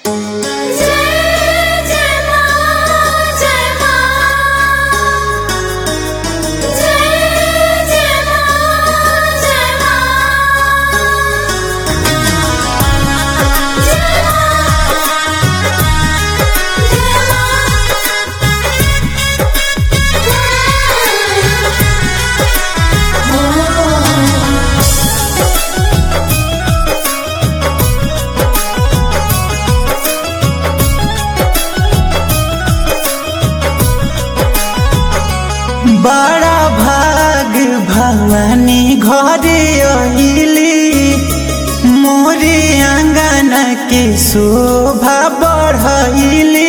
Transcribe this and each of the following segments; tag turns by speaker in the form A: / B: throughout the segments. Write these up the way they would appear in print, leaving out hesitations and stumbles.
A: बड़ा भाग भवानी घरे अइली, मोरे आंगन के शोभा बढ़ैली।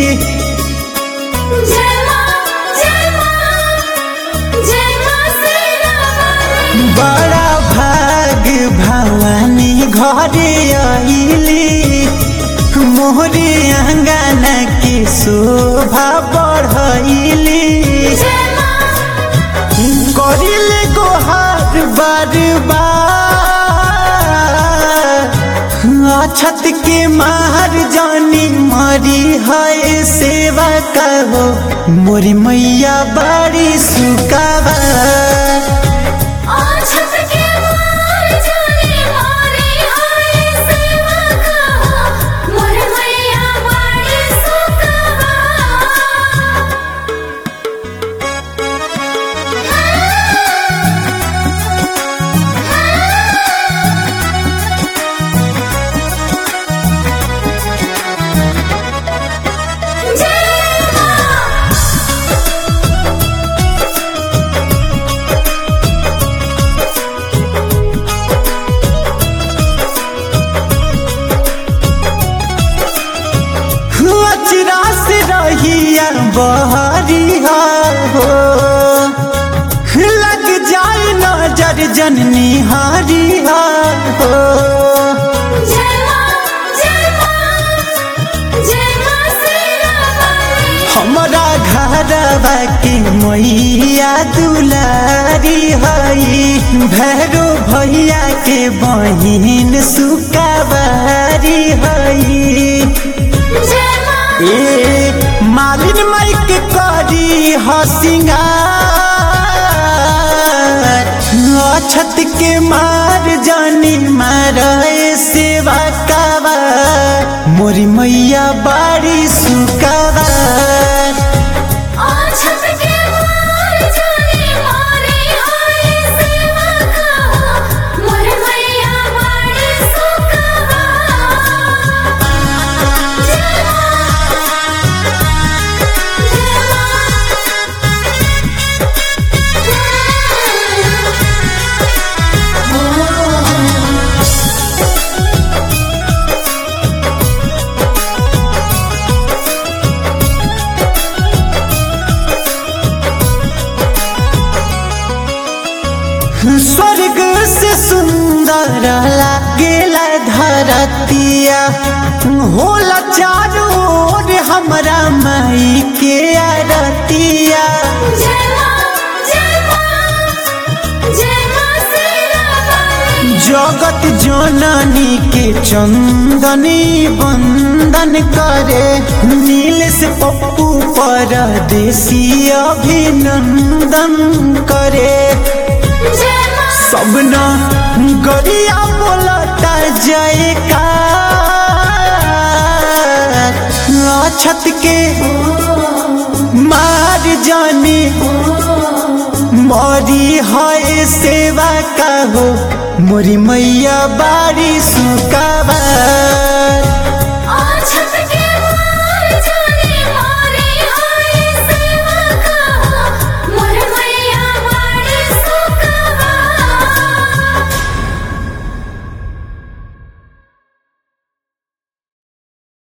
A: बड़ा भाग भवानी घरे अइली, मोरे आंगन के शोभा बढ़ैली। करिले गोहार बार बार, अछत के मार जानी मरी है सेवा कहो, मोरी मैया बड़ी सुकावा। रहिया बहरिया हो, लग जाए नजर जननी हरिया हो। हमारा घरवा के मैया दुलारी हई, भैरो भैया के बहिन सुकाबारी हई। मालिन माइक करी हसिंगार, अछत के मार जानी मारे सेवा कावा, मोरी मैया बाड़ी सुकावा। स्वर्ग से सुंदर लागेला धरतिया, होला चारों ओर हमरा माई के आरतिया। जगत जननी के चंदनी वंदन करे, नील से पप्पू परदेसी अभिनंदन करे। सबना गरिया बोलता जयकार, अछत के मार जानी मरी है सेवा कहो, मोरी मैया बाड़ी सुकावा।